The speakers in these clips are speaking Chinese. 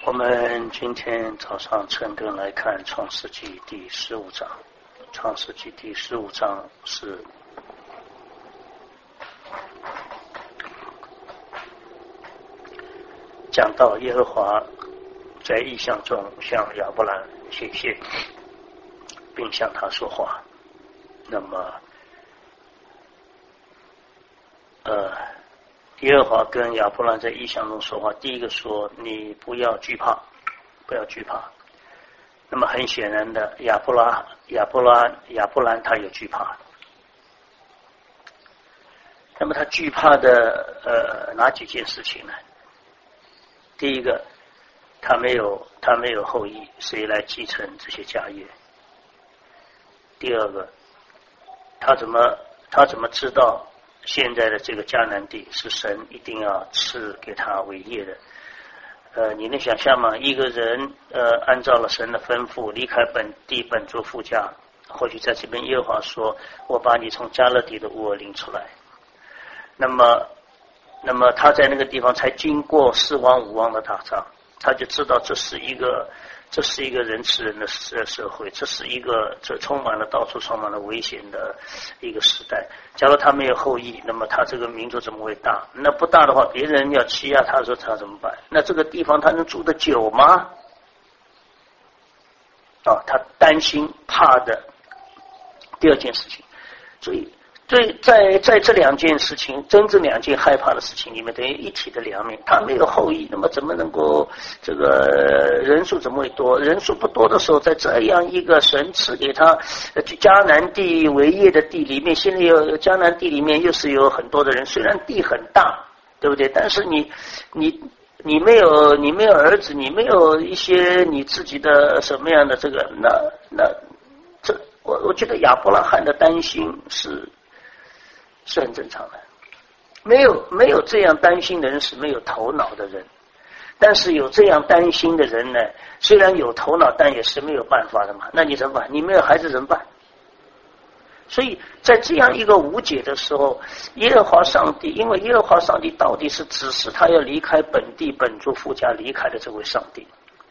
我们今天早上晨更来看创世纪第15章。创世纪第15章是讲到耶和华在异象中向亚伯兰显现，并向他说话。那么耶和华跟亚伯兰在异象中说话，第一个说你不要惧怕，不要惧怕。那么很显然的，亚伯兰他有惧怕。那么他惧怕的哪几件事情呢？第一个，他没有后裔，谁来继承这些家业？第二个，他怎么知道现在的这个迦南地是神一定要赐给他为业的？你能想象吗？一个人按照了神的吩咐离开本地本族父家，或许在这边耶和华说我把你从迦勒底的乌尔领出来，那么他在那个地方才经过4王5王的打仗，他就知道这是一个人吃人的社会，这到处充满了危险的一个时代。假如他没有后裔，那么他这个民族怎么会大？那不大的话，别人要欺压他的时候，他怎么办？那这个地方他能住得久吗？他担心怕的。第二件事情，所以在这两件事情，真正两件害怕的事情里面，等于一体的两面。他没有后裔，那么怎么能够这个人数怎么会多？人数不多的时候，在这样一个神赐给他迦南地为业的地里面，现在迦南地里面又是有很多的人，虽然地很大，对不对？但是你没有儿子，你没有一些你自己的什么样的这个，我觉得亚伯拉罕的担心是很正常的。没有这样担心的人是没有头脑的人，但是有这样担心的人呢，虽然有头脑，但也是没有办法的嘛。那你怎么办？你没有孩子怎么办？所以在这样一个无解的时候，耶和华上帝，因为耶和华上帝到底是指示他要离开本地本族父家离开的这位上帝，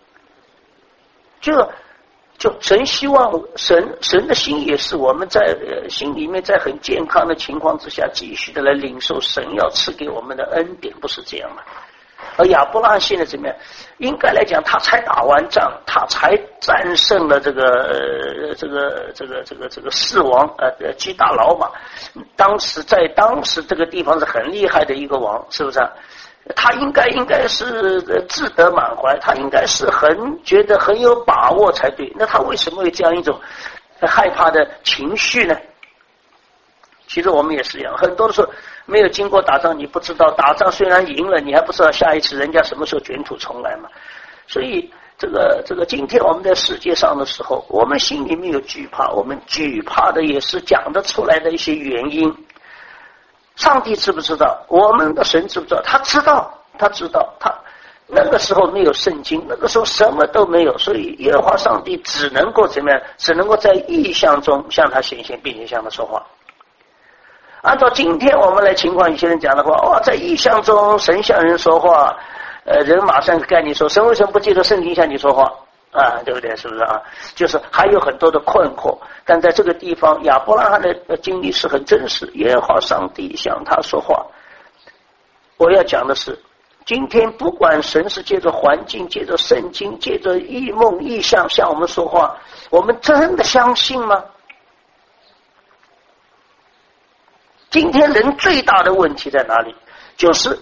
就神希望神的心也是我们在心里面在很健康的情况之下继续的来领受神要赐给我们的恩典，不是这样吗？而亚伯拉罕现在怎么样？应该来讲，他才打完仗，他才战胜了这个4王击打老马。当时这个地方是很厉害的一个王，是不是啊？他应该是志得满怀，他应该是觉得很有把握才对。那他为什么会这样一种害怕的情绪呢？其实我们也是一样，很多的时候没有经过打仗，你不知道打仗虽然赢了，你还不知道下一次人家什么时候卷土重来嘛。所以这个今天我们在世界上的时候，我们心里面有惧怕，我们惧怕的也是讲得出来的一些原因。上帝知不知道？我们的神知不知道？他知道。他那个时候没有圣经，那个时候什么都没有，所以耶和华上帝只能够怎么样？只能够在异象中向他显现，并且向他说话。按照今天我们来情况，有些人讲的话，在异象中神向人说话，人马上跟你说，神为什么不借着圣经向你说话？对不对？是不是啊？就是还有很多的困惑，但在这个地方，亚伯拉罕的经历是很真实，耶和华上帝向他说话。我要讲的是，今天不管神是借着环境、借着圣经、借着异梦、异象向我们说话，我们真的相信吗？今天人最大的问题在哪里？就是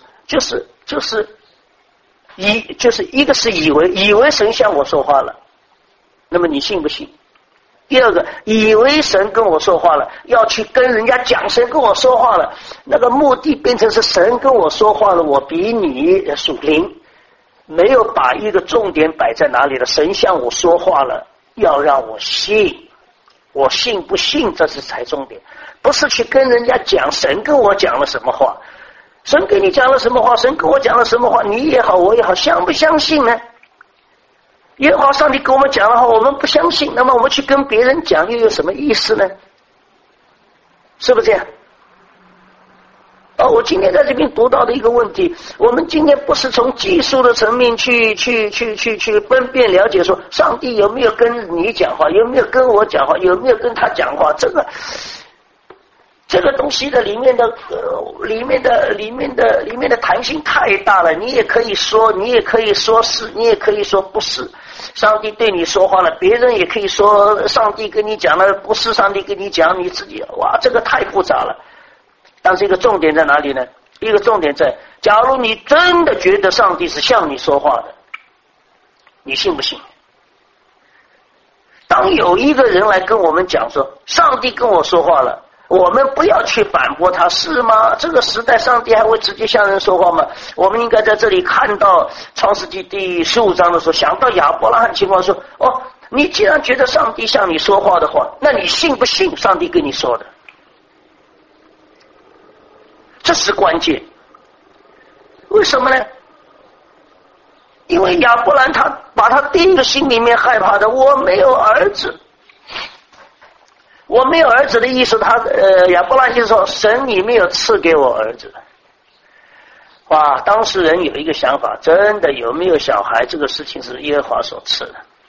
一个是以为神向我说话了，那么你信不信？第二个，以为神跟我说话了，要去跟人家讲神跟我说话了，那个目的变成是神跟我说话了，我比你属灵，没有把一个重点摆在哪里了？神向我说话了，要让我信，我信不信这是才重点，不是去跟人家讲神跟我讲了什么话。神给你讲了什么话，神跟我讲了什么话，你也好我也好，相不相信呢？耶和华上帝跟我们讲的话我们不相信，那么我们去跟别人讲又有什么意思呢？是不是这样？ 我今天在这边读到的一个问题，我们今天不是从技术的层面去分辨了解说上帝有没有跟你讲话，有没有跟我讲话，有没有跟他讲话，这个东西的里面的弹性太大了，你也可以说是，你也可以说不是。上帝对你说话了，别人也可以说上帝跟你讲了，不是上帝跟你讲，你自己哇，这个太复杂了。但是一个重点在哪里呢？一个重点在，假如你真的觉得上帝是向你说话的，你信不信？当有一个人来跟我们讲说上帝跟我说话了，我们不要去反驳他，是吗？这个时代上帝还会直接向人说话吗？我们应该在这里看到创世纪第15章的时候，想到亚伯拉罕情况说，你既然觉得上帝向你说话的话，那你信不信上帝跟你说的？这是关键。为什么呢？因为亚伯兰他把他第一个心里面害怕的，我没有儿子。我没有儿子的意思，亚伯拉罕就说神你没有赐给我儿子。哇，当事人有一个想法，真的有没有小孩这个事情是耶和华所赐的。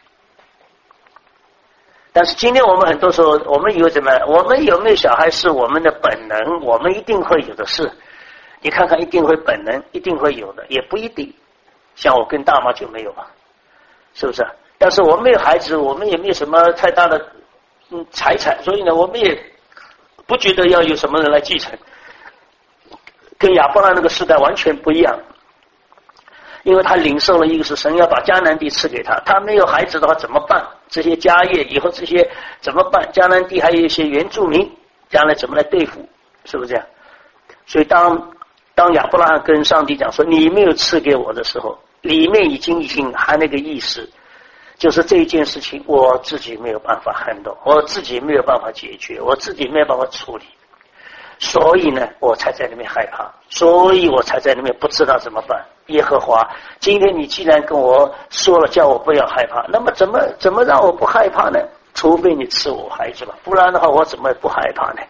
但是今天我们很多时候，我们以为怎么样？我们有没有小孩是我们的本能，我们一定会有的事。你看看，一定会本能，一定会有的，也不一定。像我跟大妈就没有嘛，是不是？但是我们没有孩子，我们也没有什么太大的财产，所以呢，我们也不觉得要有什么人来继承。跟亚伯拉那个时代完全不一样，因为他领受了一个是神要把迦南地赐给他，他没有孩子的话怎么办？这些家业以后这些怎么办？迦南地还有一些原住民，将来怎么来对付？是不是这样？所以当亚伯拉罕跟上帝讲说你没有赐给我的时候，里面已经含那个意思，就是这一件事情我自己没有办法handle，我自己没有办法解决，我自己没有办法处理，所以呢我才在那边害怕，所以我才在那边不知道怎么办。耶和华，今天你既然跟我说了叫我不要害怕，那么怎么让我不害怕呢？除非你赐我孩子吧，不然的话我怎么不害怕呢？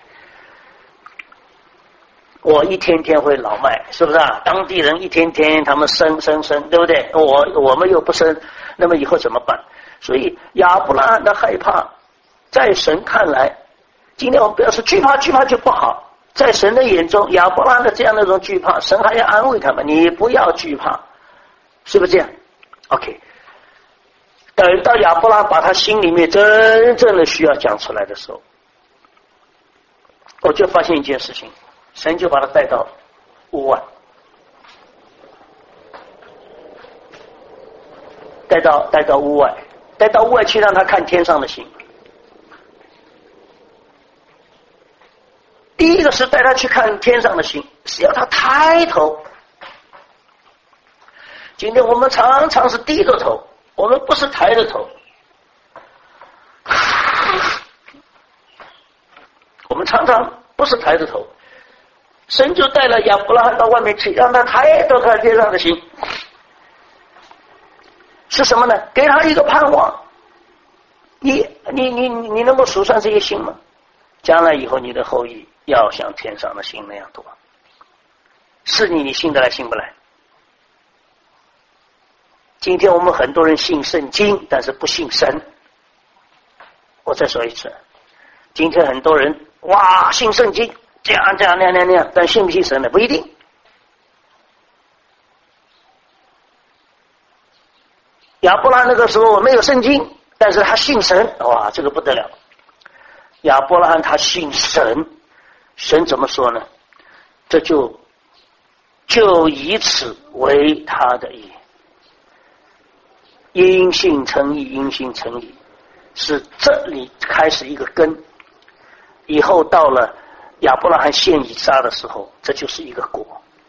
我一天天会老迈，是不是啊？当地人一天天他们生，对不对？我们又不生，那么以后怎么办？所以亚伯拉罕的害怕，在神看来，今天我们不要说惧怕就不好，在神的眼中，亚伯拉罕的这样的一种惧怕，神还要安慰他们，你不要惧怕，是不是这样 ？OK。等到亚伯拉罕把他心里面真正的需要讲出来的时候，我就发现一件事情。神就把他带到屋外，带到屋外去，让他看天上的星。第一个是带他去看天上的星，是要他抬头。今天我们常常是低着头，我们不是抬着头。我们常常不是抬着头。神就带了亚伯拉罕到外面去，让他抬头看天上的星，是什么呢？给他一个盼望。你能够数算这些星吗？将来以后你的后裔要像天上的星那样多。是你信得来信不来？今天我们很多人信圣经，但是不信神。我再说一次，今天很多人哇信圣经。这样那样，但信不信神呢？不一定。亚伯拉罕那个时候没有圣经，但是他信神，哇，这个不得了。亚伯拉罕他信神，神怎么说呢？这就以此为他的义。因信称义，因信称义，是这里开始一个根，以后到了亚伯拉罕献以撒的时候，这就是一个果。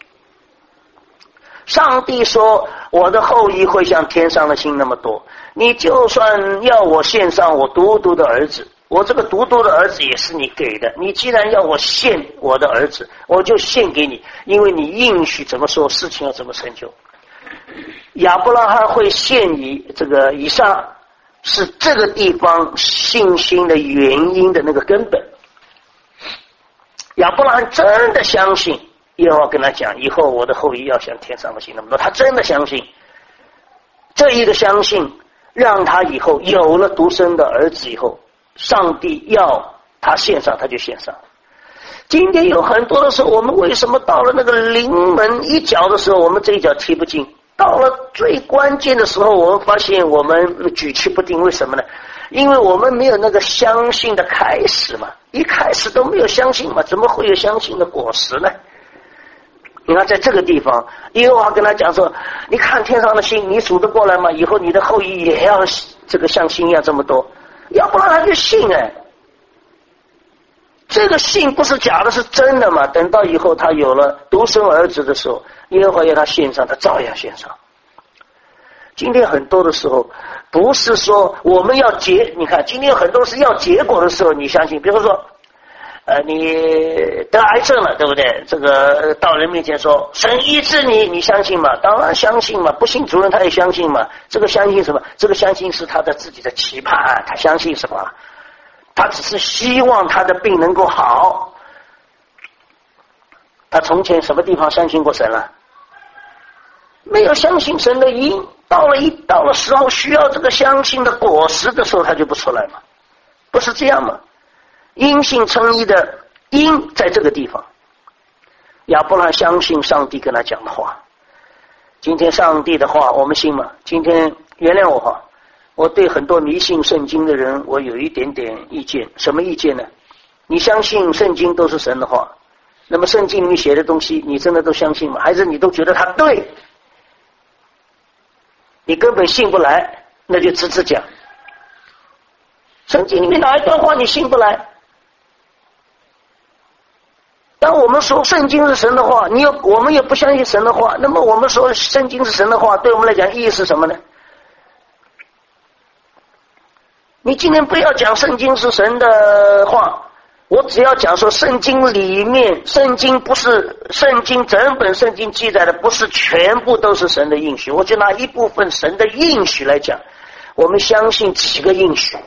上帝说我的后裔会像天上的星那么多，你就算要我献上我独独的儿子，我这个独独的儿子也是你给的，你既然要我献我的儿子，我就献给你，因为你应许怎么说事情要怎么成就。亚伯拉罕会献这个以撒，是这个地方信心的原因的那个根本。亚伯拉罕真的相信耶和华跟他讲，以后我的后裔要像天上的星那么多。他真的相信，这一个相信让他以后有了独生的儿子以后，上帝要他献上他就献上。今天有很多的时候，我们为什么到了那个临门一脚的时候，我们这一脚踢不进，到了最关键的时候，我们发现我们举棋不定。为什么呢？因为我们没有那个相信的开始嘛，一开始都没有相信嘛，怎么会有相信的果实呢？你看在这个地方，耶和华跟他讲说，你看天上的星，你数得过来吗？以后你的后裔也要这个像星一样这么多，要不然他就信这个信不是假的，是真的嘛。等到以后他有了独生儿子的时候，耶和华要他献上，他照样献上。今天很多的时候不是说我们要你看今天有很多是要结果的时候你相信，比如说你得癌症了，对不对？这个到人面前说神医治你，你相信吗？当然相信嘛。不信主人他也相信嘛。这个相信什么？这个相信是他的自己的期盼，他相信什么？他只是希望他的病能够好。他从前什么地方相信过神了？没有相信神的因，到了时候需要这个相信的果实的时候，他就不出来嘛。不是这样吗？因信称义的因在这个地方。亚伯拉罕相信上帝跟他讲的话。今天上帝的话我们信吗？今天原谅我话，我对很多迷信圣经的人我有一点点意见。什么意见呢？你相信圣经都是神的话，那么圣经里面写的东西你真的都相信吗？还是你都觉得它对？你根本信不来，那就直讲。圣经里面哪一段话你信不来？当我们说圣经是神的话，我们也不相信神的话，那么我们说圣经是神的话，对我们来讲意义是什么呢？你今天不要讲圣经是神的话，我只要讲说圣经里面，圣经不是圣经，整本圣经记载的不是全部都是神的应许，我就拿一部分神的应许来讲，我们相信几个应许，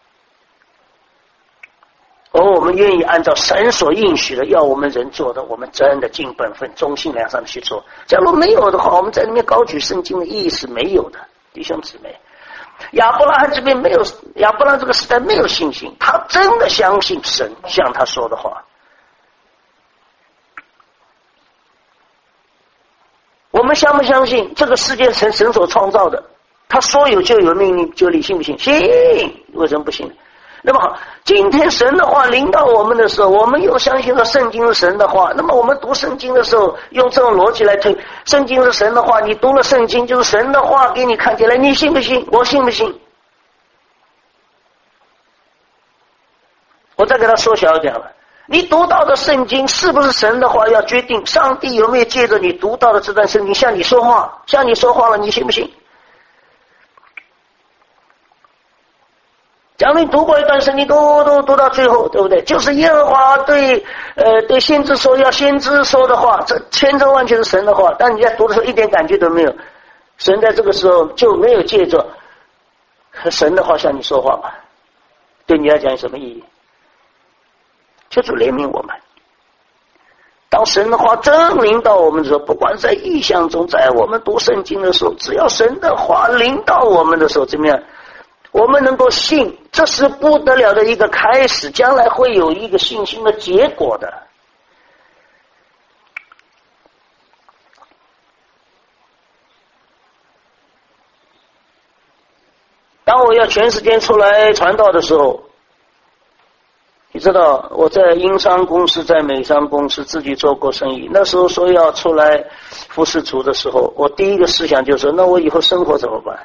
而我们愿意按照神所应许的要我们人做的，我们真的尽本分忠心良善的去做。假如没有的话，我们在里面高举圣经的意义是没有的。弟兄姊妹，亚伯拉罕这边没有，亚伯拉罕这个时代没有信心，他真的相信神像他说的话。我们相不相信这个世界是神所创造的？他说有就有，命令就立，信不信？信。为什么不信？那么今天神的话临到我们的时候，我们又相信了圣经是神的话，那么我们读圣经的时候用这种逻辑来推，圣经是神的话，你读了圣经就是神的话给你看起来，你信不信？我信不信？我再给他缩小一点了，你读到的圣经是不是神的话，要决定上帝有没有借着你读到的这段圣经向你说话，向你说话了，你信不信？假如你读过一段圣经，读到最后，对不对？就是耶和华对先知说，要先知说的话，这千真万确是神的话，但你在读的时候一点感觉都没有，神在这个时候就没有借着神的话向你说话嘛？对你来讲有什么意义？求主怜悯我们。当神的话真临到我们的时候，不管在意象中，在我们读圣经的时候，只要神的话临到我们的时候，怎么样？我们能够信，这是不得了的一个开始，将来会有一个信心的结果的。当我要全时间出来传道的时候，你知道我在英商公司，在美商公司自己做过生意，那时候说要出来服侍主的时候，我第一个思想就是说，那我以后生活怎么办？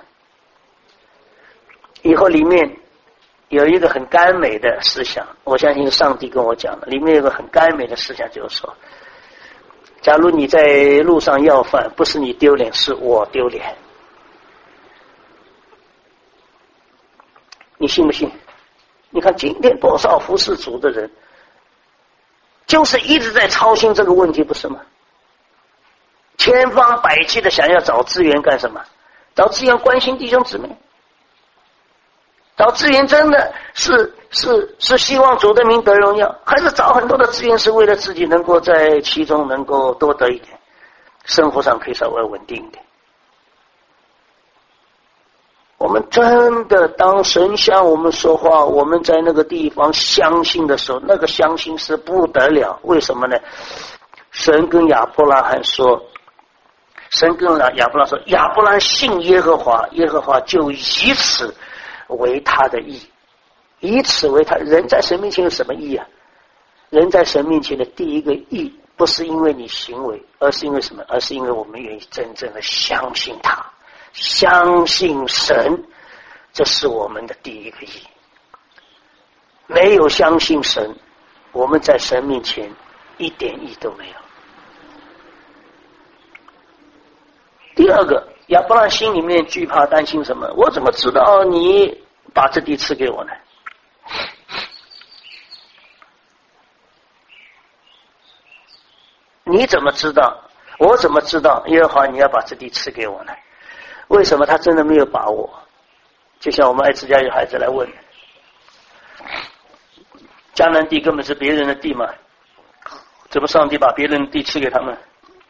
以后里面有一个很甘美的思想，我相信上帝跟我讲的，里面有个很甘美的思想，就是说，假如你在路上要饭，不是你丢脸，是我丢脸。你信不信？你看今天多少服侍主的人，就是一直在操心这个问题，不是吗？千方百计的想要找资源干什么？找资源关心弟兄姊妹。 找资源真的是希望主的名得荣耀，还是找很多的资源是为了自己能够在其中能够多得一点，生活上可以稍微稳定一点？我们真的当神向我们说话，我们在那个地方相信的时候，那个相信是不得了。为什么呢？神跟亚伯拉罕说，亚伯拉罕信耶和华，耶和华就以此为他的义，以此为他。人在神面前有什么义啊？人在神面前的第一个义，不是因为你行为，而是因为什么？而是因为我们愿意真正的相信他，相信神，这是我们的第一个义。没有相信神，我们在神面前一点义都没有。第二个，亚伯拉罕心里面惧怕担心什么？我怎么知道你把这地赐给我呢？你怎么知道？我怎么知道耶和华你要把这地赐给我呢？为什么他真的没有把握？就像我们爱自家有孩子来问，迦南地根本是别人的地嘛，怎么上帝把别人的地赐给他们？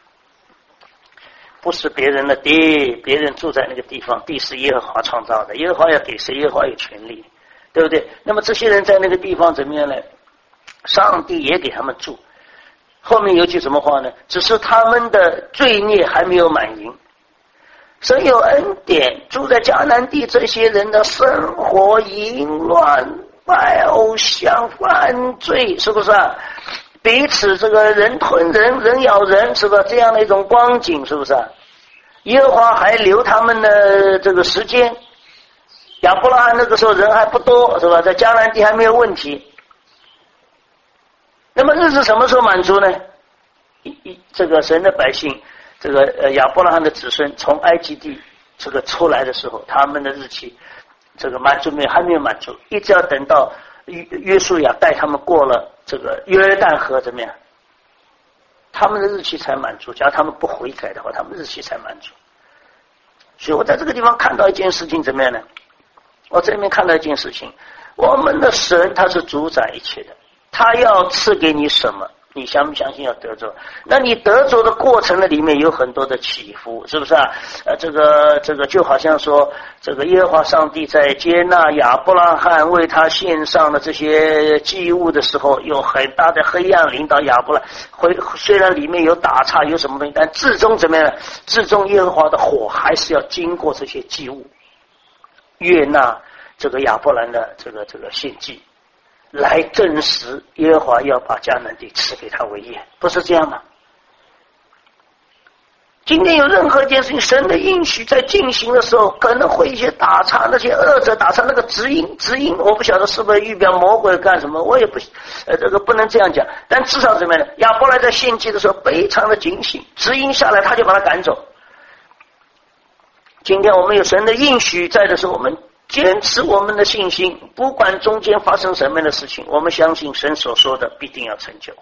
不是别人的地，别人住在那个地方，地是耶和华创造的，耶和华要给谁，耶和华有权利，对不对？那么这些人在那个地方怎么样呢？上帝也给他们住。后面有句什么话呢？只是他们的罪孽还没有满盈。神有恩典，住在迦南地这些人的生活淫乱、拜偶像、犯罪，是不是啊？彼此这个人吞人，人咬人，是吧？这样的一种光景，是不是啊？耶和华还留他们的这个时间。亚伯拉罕那个时候人还不多，是吧？在迦南地还没有问题。那么日子什么时候满足呢？这个神的百姓，这个亚伯拉罕的子孙从埃及地这个出来的时候，他们的日期这个满足没有？还没有满足，一直要等到约书亚带他们过了这个约旦河，怎么样？他们的日期才满足。假如他们不悔改的话，他们日期才满足。所以我在这个地方看到一件事情，怎么样呢？我这里面看到一件事情，我们的神他是主宰一切的，他要赐给你什么，你相不相信要得着？那你得着的过程的里面有很多的起伏，是不是啊？这个就好像说，这个耶和华上帝在接纳亚伯拉罕为他献上的这些祭物的时候，有很大的黑暗领导亚伯拉罕，虽然里面有打岔有什么东西，但至终怎么样呢？至终耶和华的火还是要经过这些祭物，悦纳这个亚伯兰的这个献祭，来证实耶和华要把迦南地赐给他为业，不是这样吗？今天有任何一件事情，神的应许在进行的时候，可能会一些打岔，那些恶者打岔那个指引，我不晓得是不是预表魔鬼干什么，我也不这个不能这样讲，但至少怎么样呢？亚伯兰在献祭的时候非常的警醒，指引下来他就把他赶走。今天我们有神的应许在的时候，我们坚持我们的信心，不管中间发生什么样的事情，我们相信神所说的必定要成就。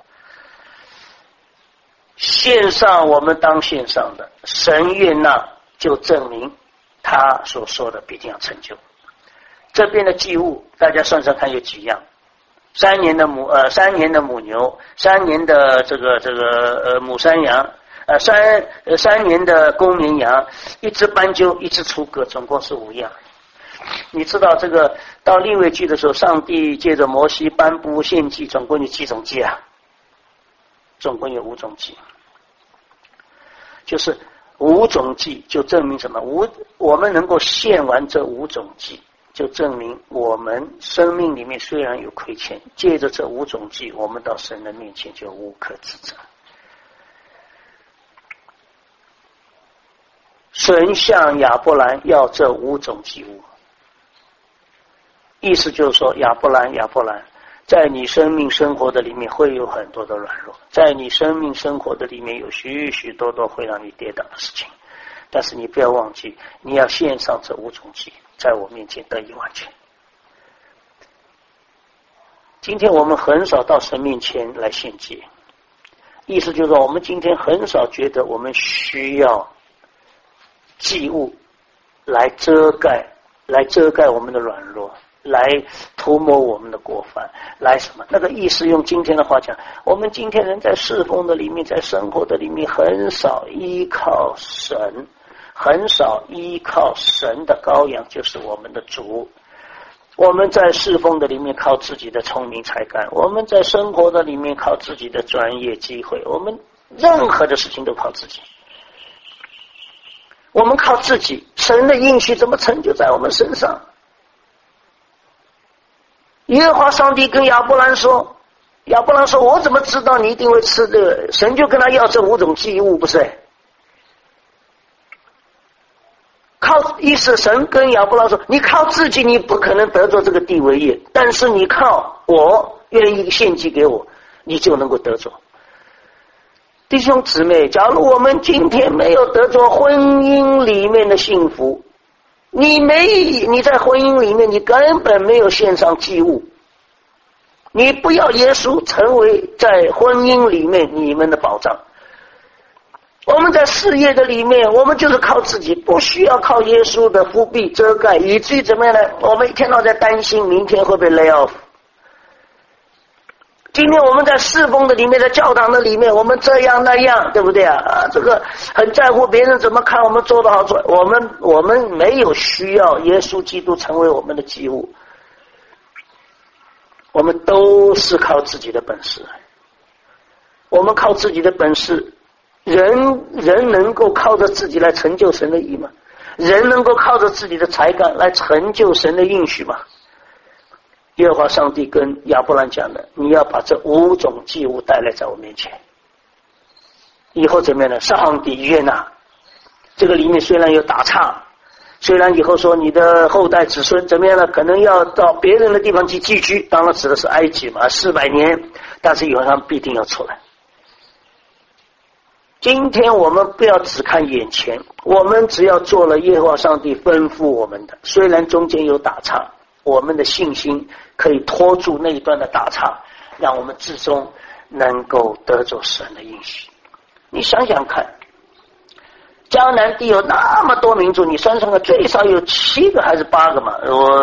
献上我们当献上的，神悦纳就证明他所说的必定要成就。这边的祭物大家算算看有几样：3年的母牛，3年的母山羊，3年的公绵羊，1只斑鸠，1只雏鸽，总共是5样。你知道这个到利未记的时候，上帝借着摩西颁布献祭，总共有几种祭啊？总共有5种祭，就是5种祭，就证明什么？我们能够献完这5种祭，就证明我们生命里面虽然有亏欠，借着这5种祭，我们到神的面前就无可指责。神向亚伯兰要这5种祭物，意思就是说，亚伯兰，在你生命生活的里面会有很多的软弱，在你生命生活的里面有许许多多会让你跌倒的事情，但是你不要忘记，你要献上这5种祭，在我面前得以完全。今天我们很少到神面前来献祭，意思就是说，我们今天很少觉得我们需要祭物来遮盖我们的软弱， 来涂抹我们的过犯，来什么？那个意思用今天的话讲，我们今天人在侍奉的里面，在生活的里面，很少依靠神，很少依靠神的羔羊，就是我们的主。我们在侍奉的里面靠自己的聪明才干，我们在生活的里面靠自己的专业机会，我们任何的事情都靠自己。我们靠自己，神的应许怎么成就在我们身上？耶和华上帝跟亚伯兰说，亚伯兰说，我怎么知道你一定会吃这个？神就跟他要这5种祭物，不是？意思神跟亚伯兰说，你靠自己你不可能得着这个地为业，但是你靠我愿意献祭给我，你就能够得着。弟兄姊妹，假如我们今天没有得着婚姻里面的幸福，你在婚姻里面你根本没有献上祭物，你不要耶稣成为在婚姻里面你们的保障。我们在事业的里面，我们就是靠自己，不需要靠耶稣的覆庇遮盖，以至于怎么样呢？我们一天到在担心明天会被 lay off。今天我们在侍奉的里面，在教堂的里面，我们这样那样，对不对啊？这个很在乎别人怎么看我们做得好做，我们没有需要耶稣基督成为我们的祭物，我们都是靠自己的本事。我们靠自己的本事，人能够靠着自己来成就神的义吗？人能够靠着自己的才干来成就神的应许吗？耶和华上帝跟亚伯兰讲的，你要把这5种祭物带来在我面前，以后怎么样呢？上帝悦纳。这个里面虽然有打岔，虽然以后说你的后代子孙怎么样呢，可能要到别人的地方去寄居，当然指的是埃及嘛，400年，但是以后他们必定要出来。今天我们不要只看眼前，我们只要做了耶和华上帝吩咐我们的，虽然中间有打岔，我们的信心可以拖住那一段的打岔，让我们至终能够得着神的应许。你想想看，迦南地有那么多民族，你算算看，最少有7个还是8个嘛？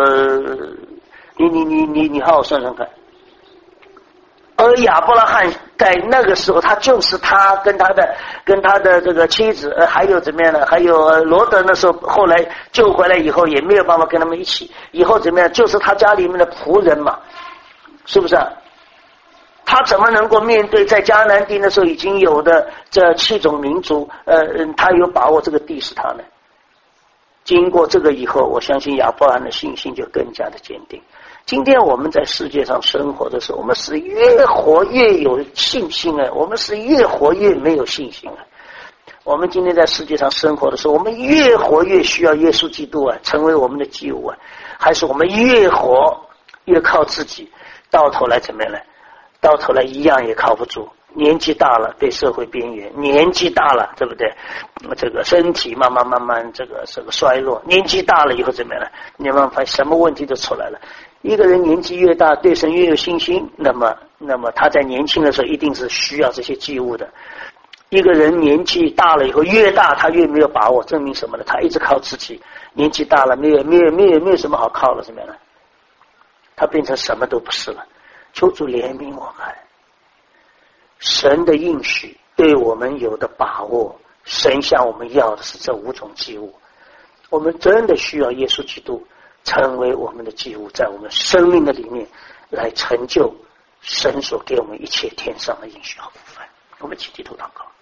你好好算算看。而亚伯拉罕在那个时候，他就是他跟他的这个妻子，还有怎么样呢？还有罗德那时候后来救回来以后，也没有办法跟他们一起。以后怎么样？就是他家里面的仆人嘛，是不是啊？他怎么能够面对在迦南地那时候已经有的这7种民族？他有把握这个地是他呢？经过这个以后，我相信亚伯拉罕的信心就更加的坚定。今天我们在世界上生活的时候，我们是越活越有信心啊，我们是越活越没有信心啊。我们今天在世界上生活的时候，我们越活越需要耶稣基督啊，成为我们的祭物啊，还是我们越活越靠自己，到头来怎么样呢？到头来一样也靠不住。年纪大了被社会边缘，年纪大了对不对？这个身体慢慢这个衰弱，年纪大了以后怎么样呢？你慢慢发现什么问题都出来了。一个人年纪越大，对神越有信心，那么他在年轻的时候一定是需要这些祭物的。一个人年纪大了以后，越大他越没有把握，证明什么呢？他一直靠自己，年纪大了没有什么好靠了，怎么样呢？他变成什么都不是了。求主怜悯我们，神的应许对我们有的把握，神向我们要的是这5种祭物。我们真的需要耶稣基督成为我们的祭物，在我们生命的里面来成就神所给我们一切天上的应许和福分。我们一起低头祷告。